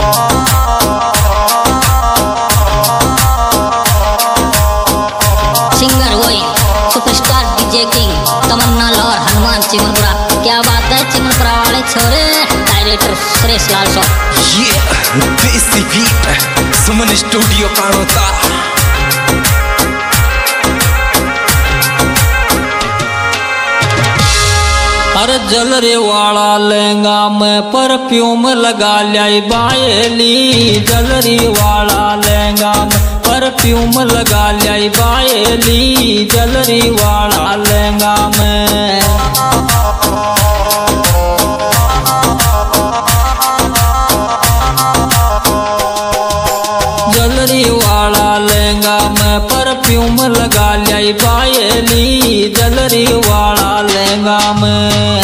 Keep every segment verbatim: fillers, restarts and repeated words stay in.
Singer वही superstar DJ king Tamanna Lahore Hanuman Chimanpura. क्या बात है चिमनपुरा वाले छोरे। डायरेक्टर सुरेश लाल सौ ये देसी बीट सुमन स्टूडियो कानोता। अरे जलरे वाला लहंगा में परफ्यूम लगा लाई बायली। जलरी वाला लहंगा में परफ्यूम लगा लाई बायली। जलरी वाला लहंगा में जलरी वाला लहंगा में परफ्यूम लगा लाई बायली। जलरी वाला लहंगा में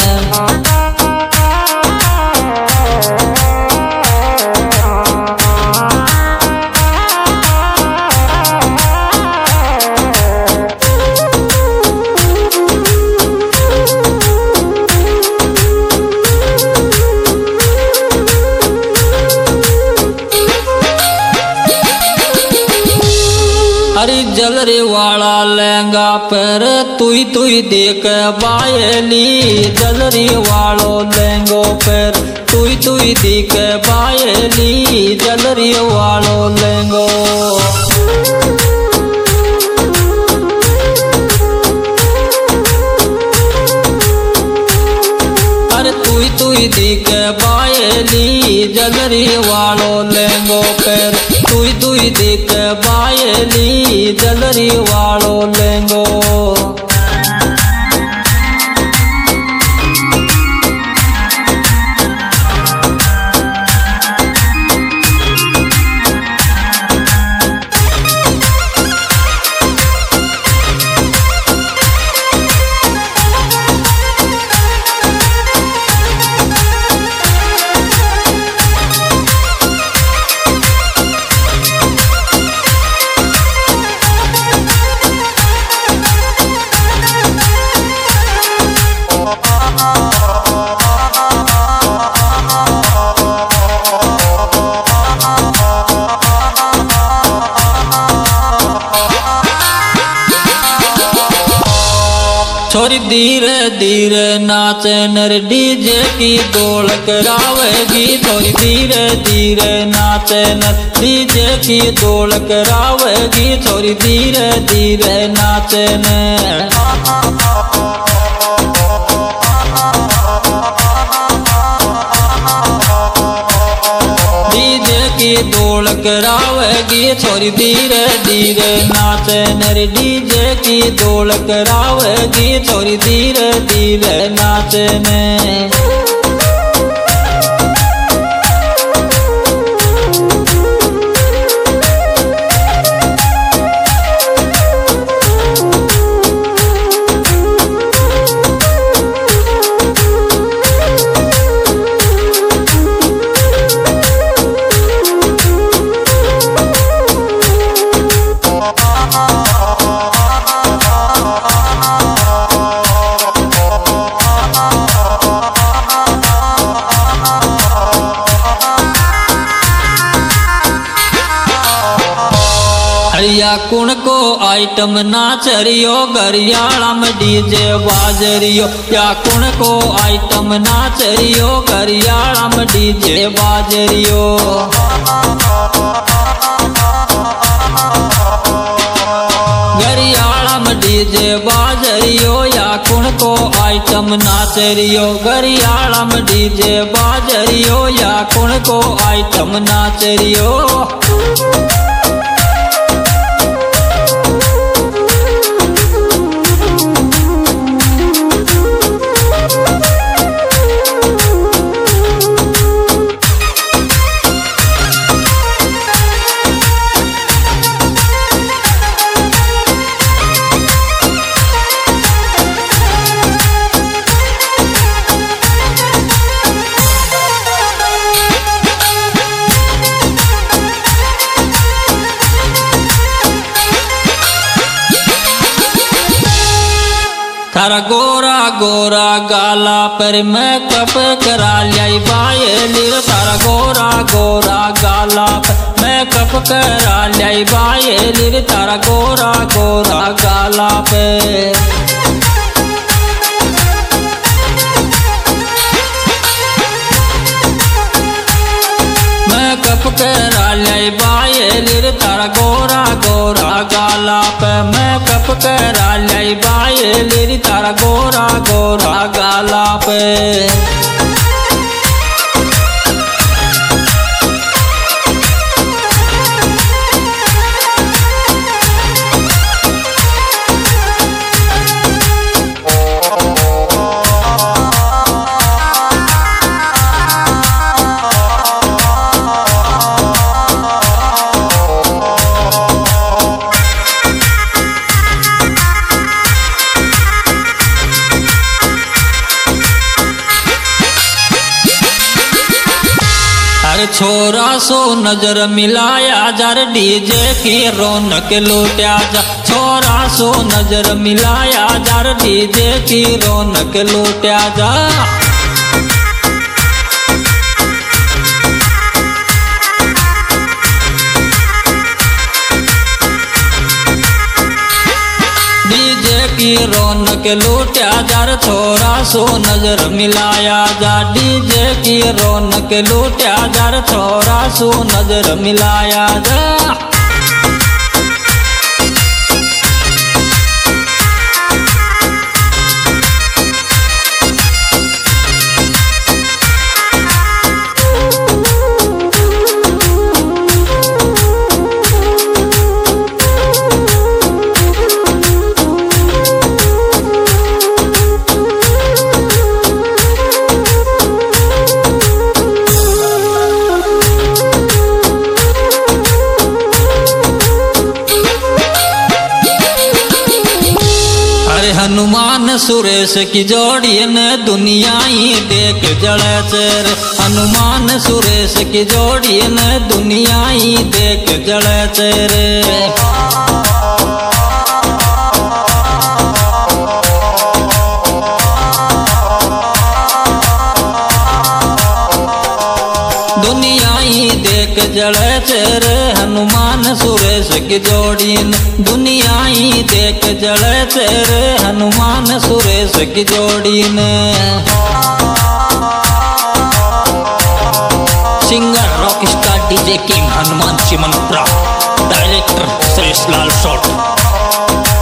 अरे जलरे वाला लहंगा पर तुई तुई देख बायली। जलरी वालो लहंगो पर तुई तुई देख बायली। जलरी वालो लहंगो अरे तुई तुई देख बायली। जलरी वालो लहंगो पर तुई तुई देख बायली। जलरी वालो लहंगो छोरी धीरे धीरे नाचे नर डीजे की दौड़ करावेगी। छोरी धीरे धीरे नाचे नर डीजे की दौड़ करावेगी। छोरी धीरे धीरे नाचे न डीजे की दौड़ करावेगी। छोरी धीरे धीरे नाचे नर डीजे की दौड़ करावेगी। छोरी धीरे धीरे नाचे न या कुण को आइटम नाचरियो गरियाला में डीजे बाजरियो। या कुण को आइटम नाचरियो गरियाला में डीजे बाजरियो। गरियाला में डीजे बाजरियो। या कुण को आइटम नाचरियो गरियाला में डीजे बाजरियो। या कुण को आइटम नाचरियो। थारा गोरा गोरा गाला पर मेकअप करा लिया बायली। थारा गोरा गोरा गाला पे मेकअप करा लाई बाये लिर तारा गोरा गोरा गाला पे मेकअप करा लाई बाये लिर तारा गोरा गोरा गाला पे मेकअप करा लाई बाये लिर तारा गोरा गोरा गाला पे छोरा सो नजर मिलाया जार डीजे की रौनक लूटा जा छोरा सो नजर मिलाया जार डीजे की रौनक लूटा जा डीजे की रौनक लूटा जार छोरा सो नजर मिलाया जा डीजे की रौनक लूटा जार छोरा सो नजर मिलाया जा हनुमान सुरेश की जोड़ी ने दुनिया ही देख जड़े चेर हनुमान सुरेश की जोड़ी ने दुनिया ही देख जड़े चेरे दुनिया ही देख जड़े चेरे हनुमान सुरेश की जोड़ी ने दुनिया ही देख जड़े चेरे हनुमान सुरेश की जोड़ी ने singer rock star DJ king Hanuman Chimanpura director Suresh Lal shot.